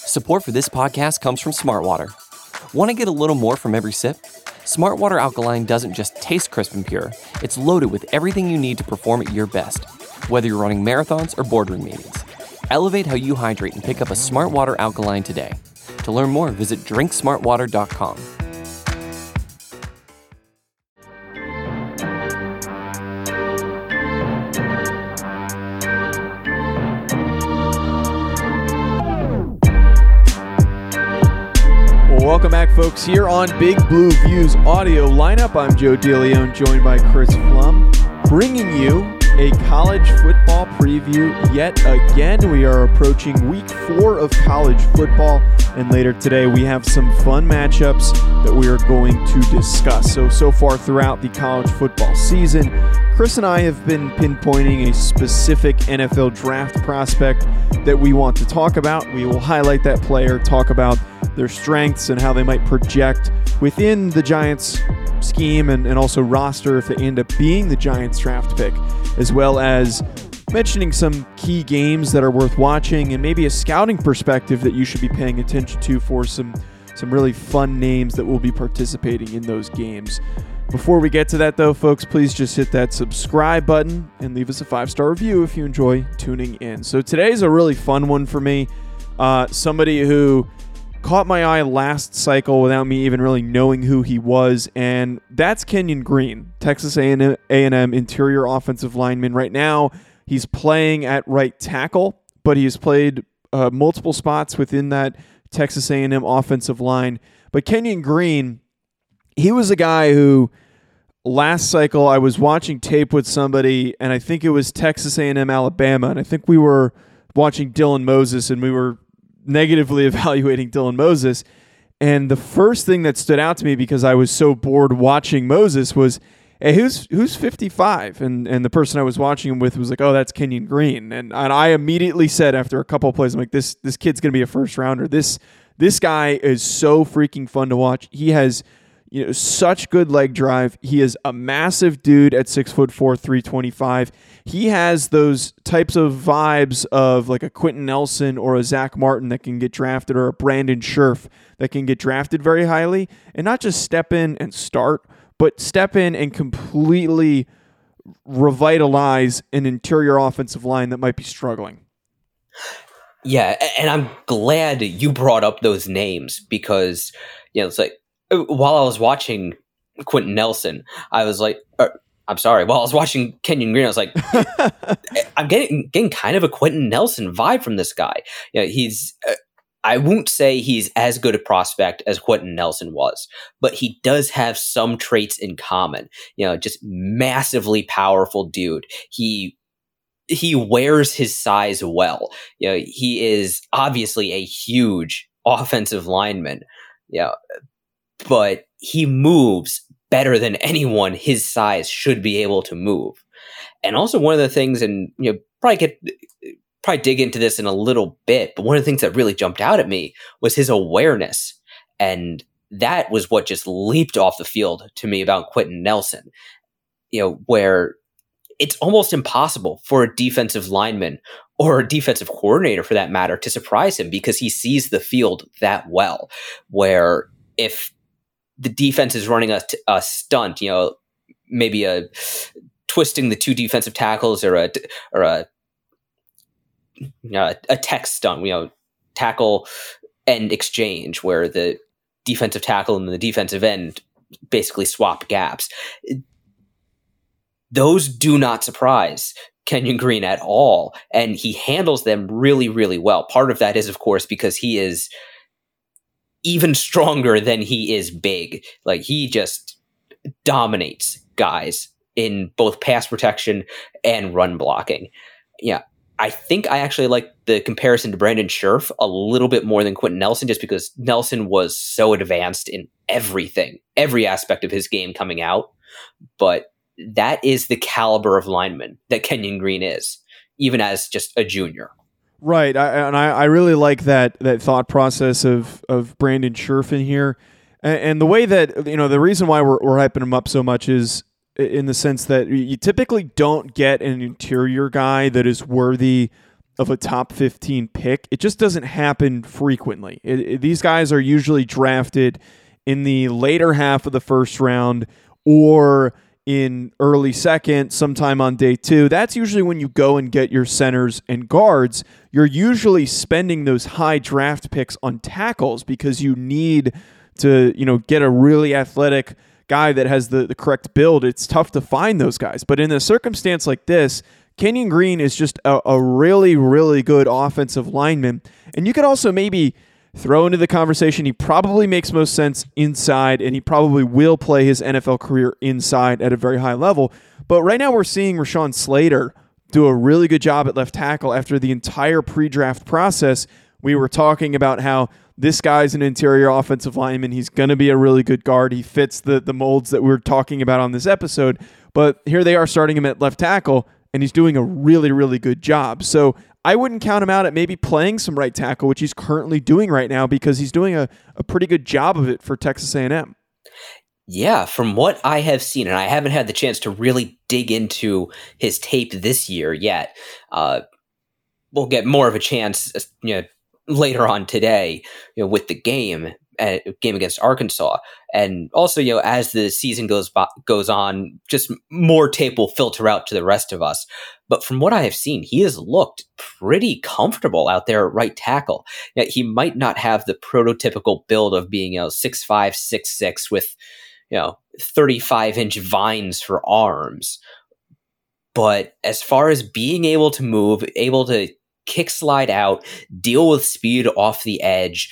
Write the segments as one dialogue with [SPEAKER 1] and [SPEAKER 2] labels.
[SPEAKER 1] Support for this podcast comes from Smartwater. Want to get a little more from every sip? Smartwater Alkaline doesn't just taste crisp and pure, it's loaded with everything you need to perform at your best, whether you're running marathons or boardroom meetings. Elevate how you hydrate and pick up a Smartwater Alkaline today. To learn more, visit drinksmartwater.com.
[SPEAKER 2] Welcome back, folks, here on Big Blue Views audio lineup. I'm Joe DeLeon, joined by Chris Flum, bringing you a college football preview yet again. We are approaching week 4 of college football, and later today we have some fun matchups that we are going to discuss. So far throughout the college football season, Chris and I have been pinpointing a specific NFL draft prospect that we want to talk about. We will highlight that player, talk about their strengths and how they might project within the Giants scheme and also roster if they end up being the Giants draft pick, as well as mentioning some key games that are worth watching and maybe a scouting perspective that you should be paying attention to for some really fun names that will be participating in those games. Before we get to that, though, folks, please just hit that subscribe button and leave us a 5-star review if you enjoy tuning in. So today's a really fun one for me. Somebody who caught my eye last cycle without me even really knowing who he was, and that's Kenyon Green, Texas A&M interior offensive lineman. Right now, he's playing at right tackle, but he has played multiple spots within that Texas A&M offensive line. But Kenyon Green, he was a guy who last cycle I was watching tape with somebody, and I think it was Texas A&M Alabama, and I think we were watching Dylan Moses, and we were negatively evaluating Dylan Moses. And the first thing that stood out to me, because I was so bored watching Moses, was, hey, who's 55? And the person I was watching him with was like, oh, that's Kenyon Green. And I immediately said after a couple of plays, I'm like, this kid's going to be a first rounder. This guy is so freaking fun to watch. He has such good leg drive. He is a massive dude at 6'4", 325. He has those types of vibes of like a Quentin Nelson or a Zach Martin that can get drafted, or a Brandon Scherf that can get drafted very highly, and not just step in and start, but step in and completely revitalize an interior offensive line that might be struggling.
[SPEAKER 3] Yeah, and I'm glad you brought up those names, because it's like, while I was watching Quentin Nelson, I was like, while I was watching Kenyon Green, I was like, I'm getting kind of a Quentin Nelson vibe from this guy. He's, I won't say he's as good a prospect as Quentin Nelson was, but he does have some traits in common. Just massively powerful dude. He wears his size well. He is obviously a huge offensive lineman. But he moves better than anyone his size should be able to move. And also one of the things, and probably dig into this in a little bit, but one of the things that really jumped out at me was his awareness. And that was what just leaped off the field to me about Quentin Nelson, where it's almost impossible for a defensive lineman or a defensive coordinator for that matter to surprise him, because he sees the field that well, where if the defense is running a stunt, maybe a twisting the two defensive tackles, or a tech stunt, tackle end exchange, where the defensive tackle and the defensive end basically swap gaps. Those do not surprise Kenyon Green at all, and he handles them really, really well. Part of that is, of course, because he is even stronger than he is big. Like, he just dominates guys in both pass protection and run blocking. I think I actually like the comparison to Brandon Scherf a little bit more than Quentin Nelson, just because Nelson was so advanced in every aspect of his game coming out. But that is the caliber of lineman that Kenyon Green is, even as just a junior.
[SPEAKER 2] Right, I really like that thought process of Brandon Scherf in here, and the way that the reason why we're hyping him up so much is in the sense that you typically don't get an interior guy that is worthy of a top 15 pick. It just doesn't happen frequently. These guys are usually drafted in the later half of the first round or in early second, sometime on day 2. That's usually when you go and get your centers and guards. You're usually spending those high draft picks on tackles because you need to, get a really athletic guy that has the correct build. It's tough to find those guys. But in a circumstance like this, Kenyon Green is just a really, really good offensive lineman. And you could also maybe throw into the conversation, he probably makes most sense inside, and he probably will play his NFL career inside at a very high level. But right now we're seeing Rashawn Slater do a really good job at left tackle after the entire pre-draft process. We were talking about how this guy's an interior offensive lineman. He's going to be a really good guard. He fits the molds that we're talking about on this episode. But here they are starting him at left tackle, and he's doing a really, really good job. So I wouldn't count him out at maybe playing some right tackle, which he's currently doing right now because he's doing a pretty good job of it for Texas A&M.
[SPEAKER 3] Yeah, from what I have seen, and I haven't had the chance to really dig into his tape this year yet. We'll get more of a chance, later on today, with the game against Arkansas, and also, as the season goes on, just more tape will filter out to the rest of us. But from what I have seen, he has looked pretty comfortable out there at right tackle. He might not have the prototypical build of being 6'5", 6'6", with 35-inch vines for arms. But as far as being able to move, able to kick slide out, deal with speed off the edge,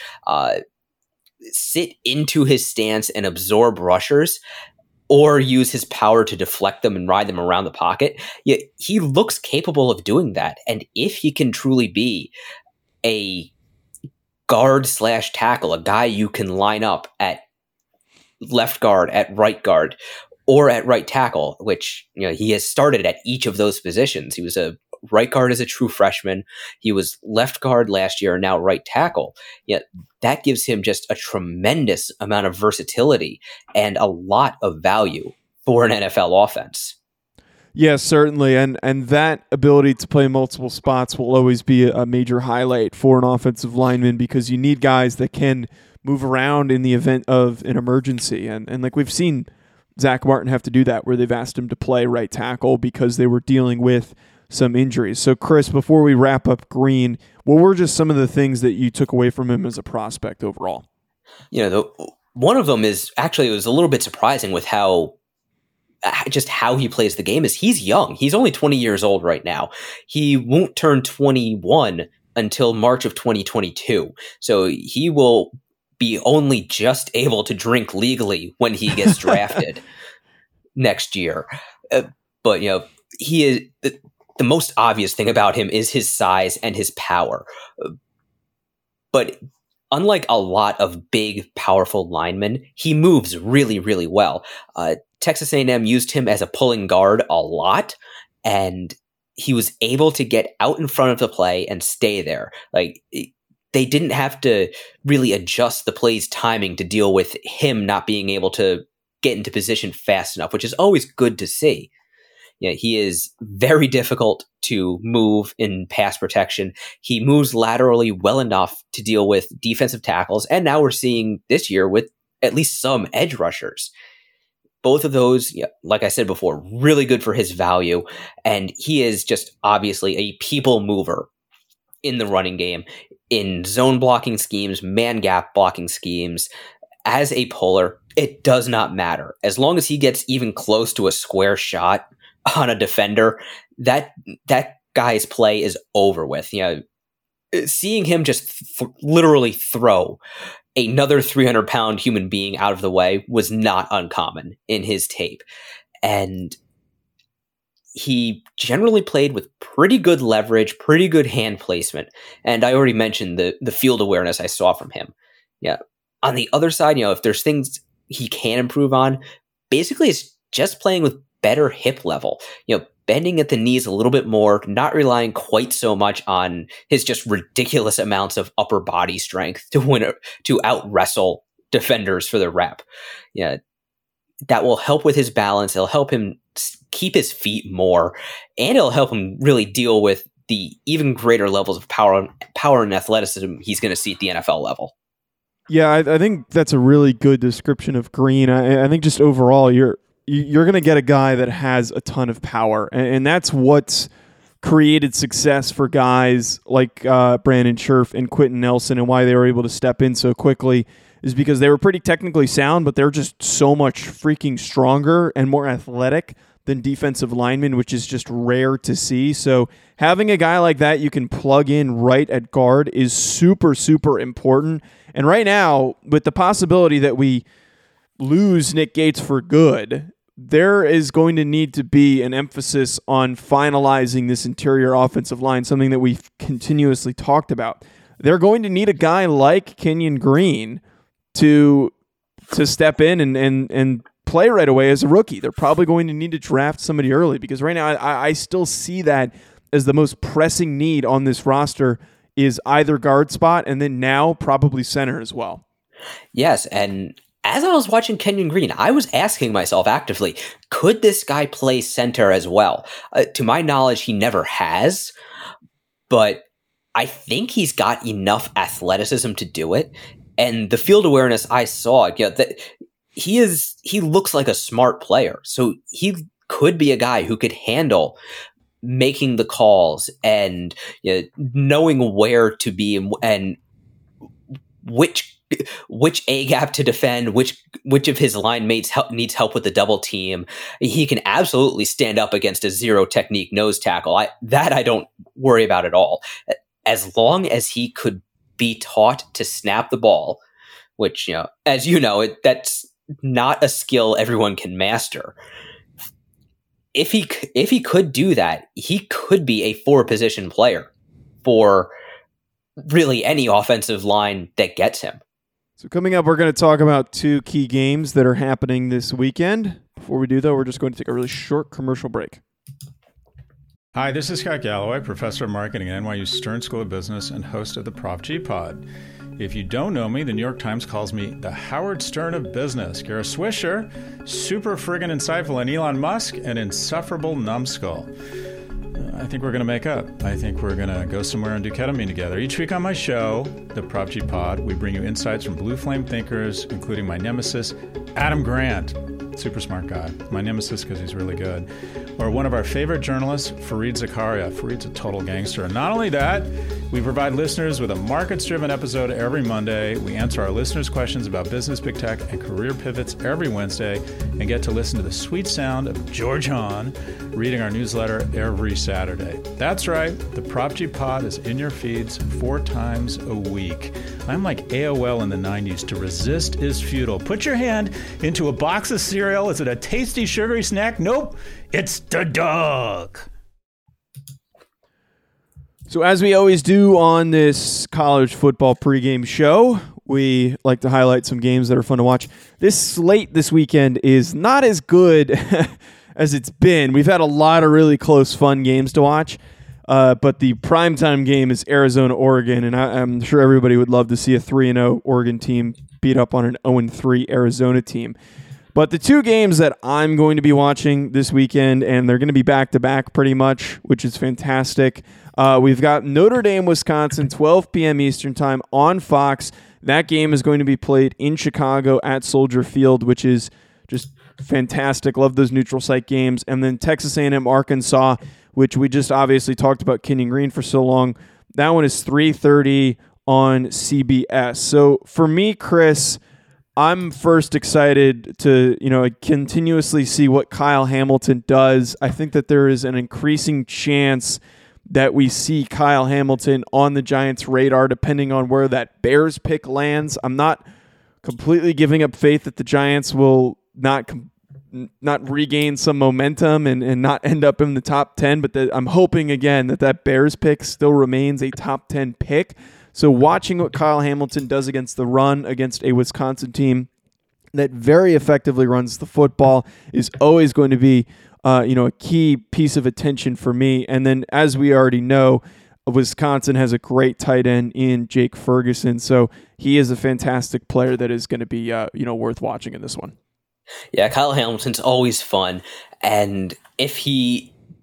[SPEAKER 3] sit into his stance and absorb rushers, or use his power to deflect them and ride them around the pocket. He looks capable of doing that. And if he can truly be a guard/tackle, a guy you can line up at left guard, at right guard, or at right tackle, which he has started at each of those positions. He was a right guard as a true freshman. He was left guard last year and now right tackle. That gives him just a tremendous amount of versatility and a lot of value for an NFL offense.
[SPEAKER 2] Yes, certainly. And that ability to play multiple spots will always be a major highlight for an offensive lineman because you need guys that can move around in the event of an emergency. And like we've seen Zach Martin have to do that, where they've asked him to play right tackle because they were dealing with some injuries. So, Chris, before we wrap up Green, what were just some of the things that you took away from him as a prospect overall?
[SPEAKER 3] One of them is actually, it was a little bit surprising with how he plays the game. Is he's young. He's only 20 years old right now. He won't turn 21 until March of 2022. So he will be only just able to drink legally when he gets drafted next year. But, he is... The most obvious thing about him is his size and his power. But unlike a lot of big, powerful linemen, he moves really, really well. Texas A&M used him as a pulling guard a lot, and he was able to get out in front of the play and stay there. Like, they didn't have to really adjust the play's timing to deal with him not being able to get into position fast enough, which is always good to see. He is very difficult to move in pass protection. He moves laterally well enough to deal with defensive tackles. And now we're seeing this year with at least some edge rushers. Both of those, like I said before, really good for his value. And he is just obviously a people mover in the running game, in zone blocking schemes, man gap blocking schemes. As a puller, it does not matter. As long as he gets even close to a square shot on a defender, that guy's play is over with. Seeing him just literally throw another 300-pound human being out of the way was not uncommon in his tape. And he generally played with pretty good leverage, pretty good hand placement. And I already mentioned the field awareness I saw from him. On the other side, if there's things he can improve on, basically it's just playing with better hip level, bending at the knees a little bit more, not relying quite so much on his just ridiculous amounts of upper body strength to out wrestle defenders for the rep. That will help with his balance. It'll help him keep his feet more, and it'll help him really deal with the even greater levels of power and athleticism he's going to see at the NFL level.
[SPEAKER 2] Yeah, I think that's a really good description of Green. I think just overall, you're going to get a guy that has a ton of power, and that's what's created success for guys like Brandon Scherff and Quentin Nelson, and why they were able to step in so quickly is because they were pretty technically sound, but they're just so much freaking stronger and more athletic than defensive linemen, which is just rare to see. So having a guy like that you can plug in right at guard is super, super important. And right now, with the possibility that we lose Nick Gates for good, there is going to need to be an emphasis on finalizing this interior offensive line, something that we've continuously talked about. They're going to need a guy like Kenyon Green to step in and play right away as a rookie. They're probably going to need to draft somebody early, because right now I still see that as the most pressing need on this roster is either guard spot, and then now probably center as well.
[SPEAKER 3] Yes, and as I was watching Kenyon Green, I was asking myself actively, could this guy play center as well? To my knowledge, he never has, but I think he's got enough athleticism to do it. And the field awareness I saw, that he looks like a smart player. So he could be a guy who could handle making the calls and knowing where to be and which A gap to defend, which of his line mates needs help with the double team. He can absolutely stand up against a zero technique nose tackle. I don't worry about at all. As long as he could be taught to snap the ball, which, as you know, that's not a skill everyone can master. If he could do that, he could be a 4-position player for really any offensive line that gets him.
[SPEAKER 2] So coming up, we're going to talk about 2 key games that are happening this weekend. Before we do, though, we're just going to take a really short commercial break.
[SPEAKER 4] Hi, this is Scott Galloway, professor of marketing at NYU Stern School of Business and host of the Prop G Pod. If you don't know me, the New York Times calls me the Howard Stern of business. Kara Swisher, super friggin' insightful, and Elon Musk, an insufferable numbskull. I think we're going to make up. I think we're going to go somewhere and do ketamine together. Each week on my show, the Prop G Pod, we bring you insights from blue flame thinkers, including my nemesis, Adam Grant. Super smart guy. My nemesis because he's really good. Or one of our favorite journalists, Fareed Zakaria. Fareed's a total gangster. And not only that, we provide listeners with a markets-driven episode every Monday. We answer our listeners' questions about business, big tech, and career pivots every Wednesday, and get to listen to the sweet sound of George Hahn reading our newsletter every Saturday. That's right. The Prop G Pod is in your feeds 4 times a week. I'm like AOL in the 90s. To resist is futile. Put your hand into a box of cereal. Is it a tasty, sugary snack? Nope. It's the dog.
[SPEAKER 2] So as we always do on this college football pregame show, we like to highlight some games that are fun to watch. This slate this weekend is not as good as it's been. We've had a lot of really close, fun games to watch. But the primetime game is Arizona-Oregon, and I'm sure everybody would love to see a 3-0 Oregon team beat up on an 0-3 Arizona team. But the 2 games that I'm going to be watching this weekend, and they're going to be back-to-back pretty much, which is fantastic. We've got Notre Dame, Wisconsin, 12 p.m. Eastern Time on Fox. That game is going to be played in Chicago at Soldier Field, which is just fantastic. Love those neutral site games. And then Texas A&M, Arkansas, which we just obviously talked about Kenyon Green for so long. That one is 3:30 on CBS. So for me, Chris, I'm first excited to, continuously see what Kyle Hamilton does. I think that there is an increasing chance that we see Kyle Hamilton on the Giants' radar, depending on where that Bears pick lands. I'm not completely giving up faith that the Giants will not regain some momentum and not end up in the top 10, but I'm hoping, again, that Bears pick still remains a top 10 pick. So watching what Kyle Hamilton does against the run against a Wisconsin team that very effectively runs the football is always going to be a key piece of attention for me. And then, as we already know, Wisconsin has a great tight end in Jake Ferguson. So he is a fantastic player that is going to be worth watching in this one.
[SPEAKER 3] Yeah, Kyle Hamilton's always fun. And if he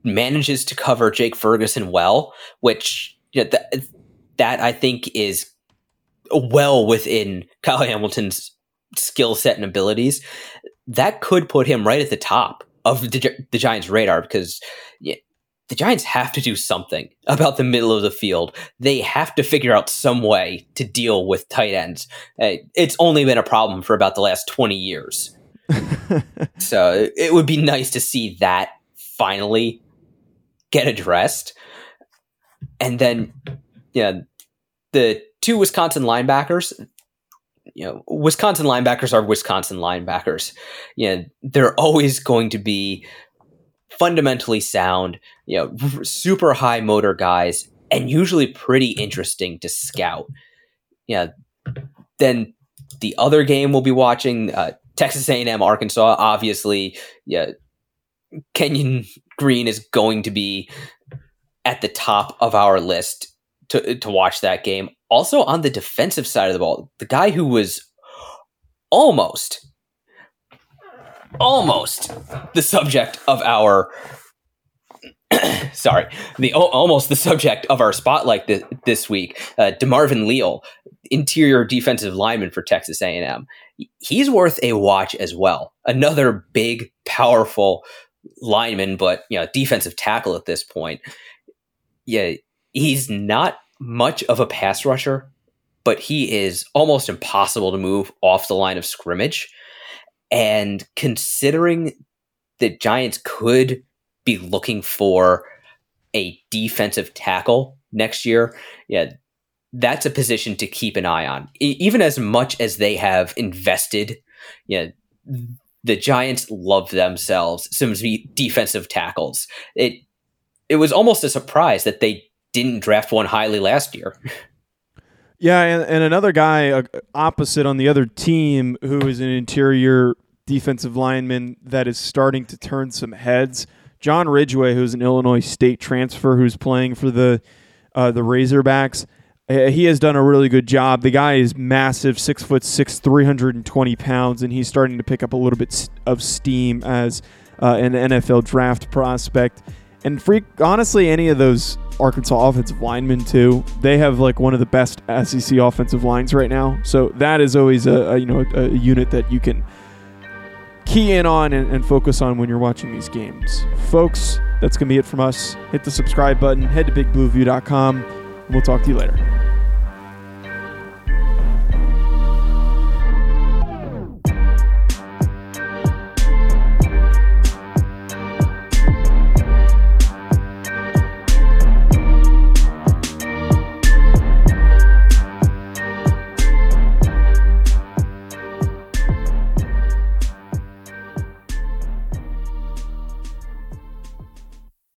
[SPEAKER 3] manages to cover Jake Ferguson well, which that I think is well within Kyle Hamilton's skill set and abilities, that could put him right at the top of the Giants' radar, because the Giants have to do something about the middle of the field. They have to figure out some way to deal with tight ends. It's only been a problem for about the last 20 years. So it would be nice to see that finally get addressed. And then, the two Wisconsin linebackers, Wisconsin linebackers are Wisconsin linebackers. They're always going to be fundamentally sound, super high motor guys, and usually pretty interesting to scout. Then the other game we'll be watching, Texas A&M, Arkansas. Obviously, Kenyon Green is going to be at the top of our list to watch that game. Also on the defensive side of the ball, the guy who was almost the subject of our almost the subject of our spotlight this week, DeMarvin Leal, interior defensive lineman for Texas A&M. He's worth a watch as well. Another big, powerful lineman, but defensive tackle at this point. He's not much of a pass rusher, but he is almost impossible to move off the line of scrimmage. And considering the Giants could be looking for a defensive tackle next year, that's a position to keep an eye on. Even as much as they have invested, the Giants love themselves some defensive tackles. It was almost a surprise that they didn't draft one highly last year.
[SPEAKER 2] Yeah, and another guy opposite on the other team who is an interior defensive lineman that is starting to turn some heads. John Ridgeway, who's an Illinois State transfer who's playing for the Razorbacks. He has done a really good job. The guy is massive, 6'6", 320 pounds, and he's starting to pick up a little bit of steam as an NFL draft prospect. And honestly, any of those Arkansas offensive linemen too, they have like one of the best SEC offensive lines right now. So that is always a unit that you can key in on and focus on when you're watching these games. Folks, that's going to be it from us. Hit the subscribe button, head to bigblueview.com, and we'll talk to you later.